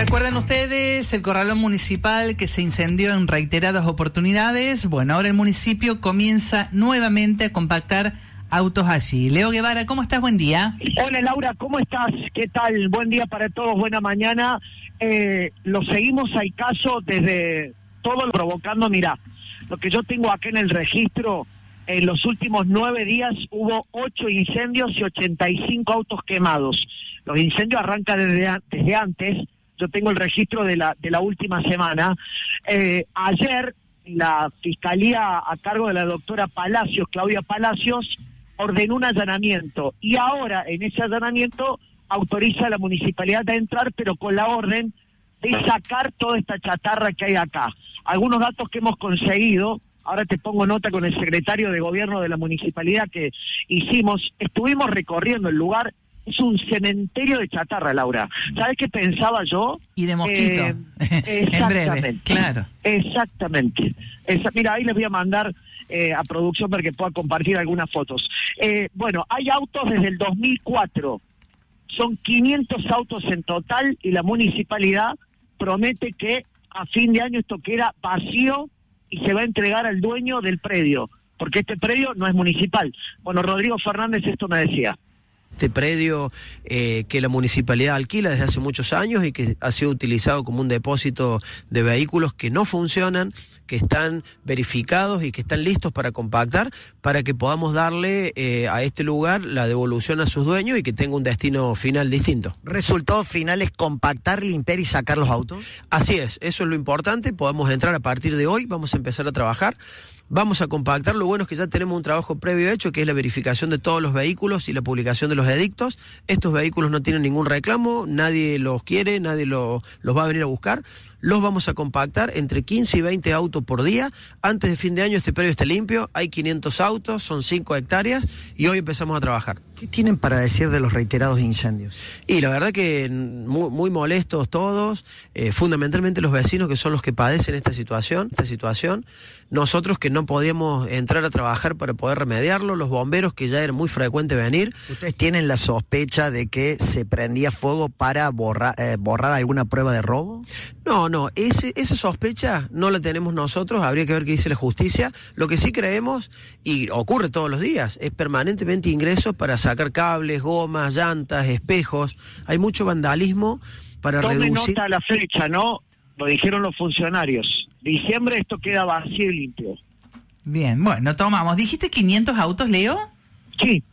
¿Se acuerdan ustedes el corralón municipal que se incendió en reiteradas oportunidades? Bueno, ahora el municipio comienza nuevamente a compactar autos allí. Leo Guevara, ¿cómo estás? Buen día. Hola Laura, ¿cómo estás? ¿Qué tal? Buen día para todos, buena mañana. Lo seguimos al caso desde todo lo provocando. Mirá, lo que yo tengo acá en el registro, en los últimos 9 días hubo 8 incendios y 85 autos quemados. Los incendios arrancan desde antes. Yo tengo el registro de la última semana. Ayer la Fiscalía a cargo de la doctora Palacios, Claudia Palacios, ordenó un allanamiento y ahora en ese allanamiento autoriza a la municipalidad a entrar, pero con la orden de sacar toda esta chatarra que hay acá. Algunos datos que hemos conseguido, ahora te pongo nota con el secretario de gobierno de la municipalidad que hicimos, estuvimos recorriendo el lugar. Es un cementerio de chatarra, Laura. ¿Sabes qué pensaba yo? Y de mosquito. En breve, claro. Exactamente. Mira, ahí les voy a mandar a producción para que pueda compartir algunas fotos. Bueno, hay autos desde el 2004. Son 500 autos en total y la municipalidad promete que a fin de año esto queda vacío y se va a entregar al dueño del predio, porque este predio no es municipal. Bueno, Rodrigo Fernández esto me decía. Este predio que la municipalidad alquila desde hace muchos años y que ha sido utilizado como un depósito de vehículos que no funcionan, que están verificados y que están listos para compactar, para que podamos darle a este lugar la devolución a sus dueños y que tenga un destino final distinto. ¿Resultado final es compactar, limpiar y sacar los autos? Así es, eso es lo importante. Podemos entrar a partir de hoy, vamos a empezar a trabajar. Vamos a compactar, lo bueno es que ya tenemos un trabajo previo hecho, que es la verificación de todos los vehículos y la publicación de los edictos. Estos vehículos no tienen ningún reclamo, nadie los quiere, nadie los va a venir a buscar. Los vamos a compactar entre 15 y 20 autos por día. Antes de fin de año este predio esté limpio, hay 500 autos, son 5 hectáreas y hoy empezamos a trabajar. ¿Qué tienen para decir de los reiterados incendios? Y la verdad que muy molestos todos, fundamentalmente los vecinos que son los que padecen esta situación. Nosotros que no podíamos entrar a trabajar para poder remediarlo, los bomberos que ya era muy frecuente venir. ¿Ustedes tienen la sospecha de que se prendía fuego para borrar alguna prueba de robo? No, esa sospecha no la tenemos nosotros, habría que ver qué dice la justicia. Lo que sí creemos, y ocurre todos los días, es permanentemente ingresos para sacar cables, gomas, llantas, espejos. Hay mucho vandalismo para reducir. Tome nota la fecha, ¿no? Lo dijeron los funcionarios. Diciembre esto queda vacío y limpio. Bien, bueno, tomamos. ¿Dijiste 500 autos, Leo? Sí.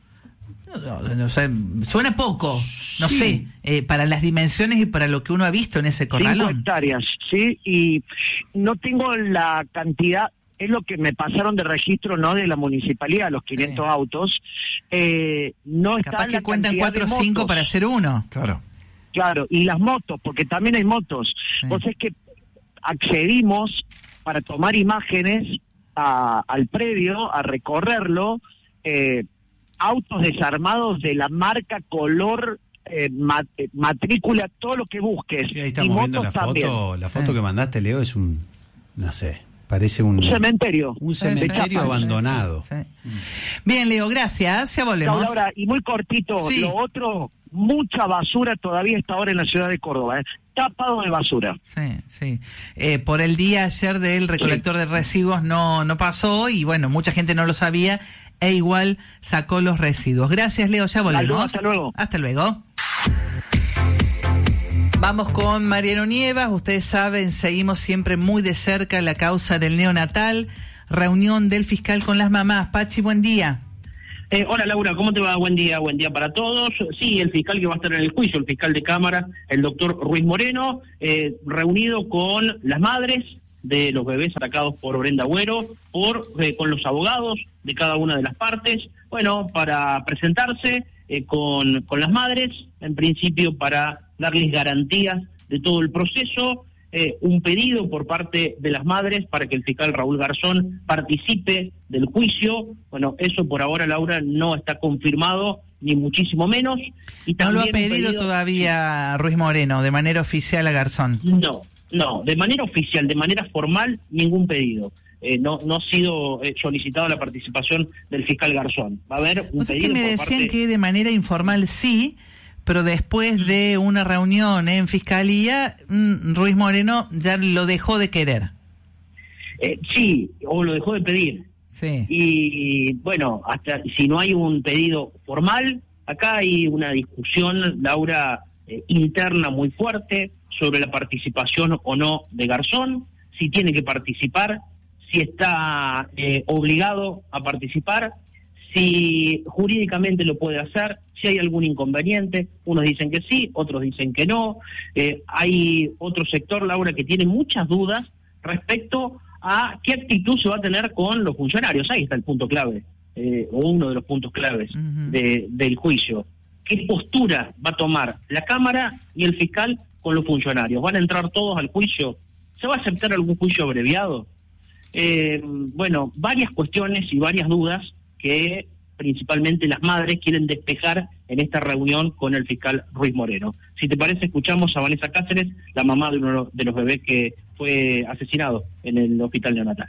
No sé, suena poco, no sé, para las dimensiones y para lo que uno ha visto en ese corralón. 5 hectáreas, sí, y no tengo la cantidad, es lo que me pasaron de registro, no de la municipalidad, los 500 autos. No está. Capaz que cuentan 4 o 5 para hacer uno. Claro, y las motos, porque también hay motos. Sí. Vos es que accedimos para tomar imágenes al predio, a recorrerlo, autos desarmados de la marca, color, matrícula, todo lo que busques. Sí, ahí estamos viendo la foto. La foto que mandaste, Leo, es parece un cementerio. Un cementerio abandonado. Sí. Bien, Leo, gracias. Ya volvemos. Laura, y muy cortito, lo otro, mucha basura todavía está ahora en la ciudad de Córdoba, tapado de basura. Sí. Por el día ayer del recolector de residuos no pasó y bueno, mucha gente no lo sabía e igual sacó los residuos. Gracias, Leo, ya volvemos. Hasta luego. Hasta luego. Vamos con Mariano Nievas. Ustedes saben, seguimos siempre muy de cerca la causa del neonatal. Reunión del fiscal con las mamás. Pachi, buen día. Hola Laura, ¿cómo te va? Buen día para todos. Sí, el fiscal que va a estar en el juicio, el fiscal de Cámara, el doctor Ruiz Moreno, reunido con las madres de los bebés atacados por Brenda Agüero, con los abogados de cada una de las partes, bueno, para presentarse con las madres, en principio para darles garantías de todo el proceso, un pedido por parte de las madres para que el fiscal Raúl Garzón participe del juicio. Bueno, eso por ahora, Laura, no está confirmado, ni muchísimo menos. Y no lo ha pedido todavía Ruiz Moreno, de manera oficial a Garzón. No, de manera oficial, de manera formal, ningún pedido. No ha sido solicitada la participación del fiscal Garzón. Va a haber un pedido. Que me decían que de manera informal sí, pero después de una reunión en Fiscalía, Ruiz Moreno ya lo dejó de querer. Sí, o lo dejó de pedir. Sí. Y bueno, hasta si no hay un pedido formal, acá hay una discusión, Laura, interna muy fuerte sobre la participación o no de Garzón, si tiene que participar, si está obligado a participar, si jurídicamente lo puede hacer, si hay algún inconveniente. Unos dicen que sí, otros dicen que no. Hay otro sector, Laura, que tiene muchas dudas respecto a qué actitud se va a tener con los funcionarios. Ahí está el punto clave, o uno de los puntos claves del juicio. ¿Qué postura va a tomar la Cámara y el fiscal con los funcionarios? ¿Van a entrar todos al juicio? ¿Se va a aceptar algún juicio abreviado? Bueno, varias cuestiones y varias dudas que principalmente las madres quieren despejar en esta reunión con el fiscal Ruiz Moreno. Si te parece, escuchamos a Vanessa Cáceres, la mamá de uno de los bebés que fue asesinado en el hospital neonatal.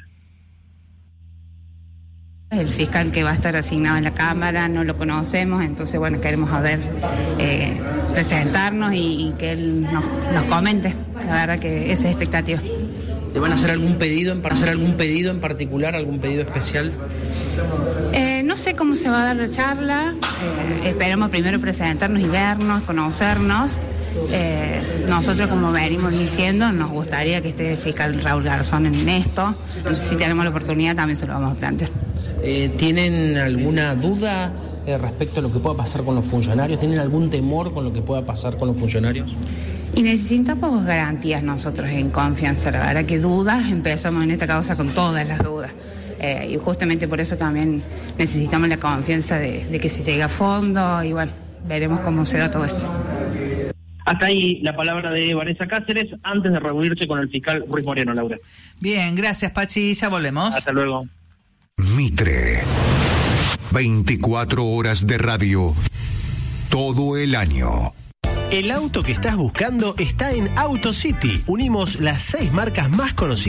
El fiscal que va a estar asignado en la Cámara no lo conocemos, entonces bueno, queremos presentarnos y que él nos comente. La verdad que esa es la expectativa. ¿Le van a hacer algún pedido en particular, algún pedido especial? No sé cómo se va a dar la charla. Esperamos primero presentarnos y vernos, conocernos. Nosotros, como venimos diciendo, nos gustaría que esté el fiscal Raúl Garzón en esto. Si tenemos la oportunidad también se lo vamos a plantear. ¿Tienen alguna duda respecto a lo que pueda pasar con los funcionarios? ¿Tienen algún temor con lo que pueda pasar con los funcionarios? Y necesitamos garantías nosotros en confianza. La verdad que dudas, empezamos en esta causa con todas las dudas. Y justamente por eso también necesitamos la confianza de que se llegue a fondo y bueno, veremos cómo se da todo eso. Hasta ahí la palabra de Vanessa Cáceres antes de reunirse con el fiscal Ruiz Moreno, Laura. Bien, gracias Pachi, ya volvemos. Hasta luego. Mitre, 24 horas de radio, todo el año. El auto que estás buscando está en AutoCity. Unimos las 6 marcas más conocidas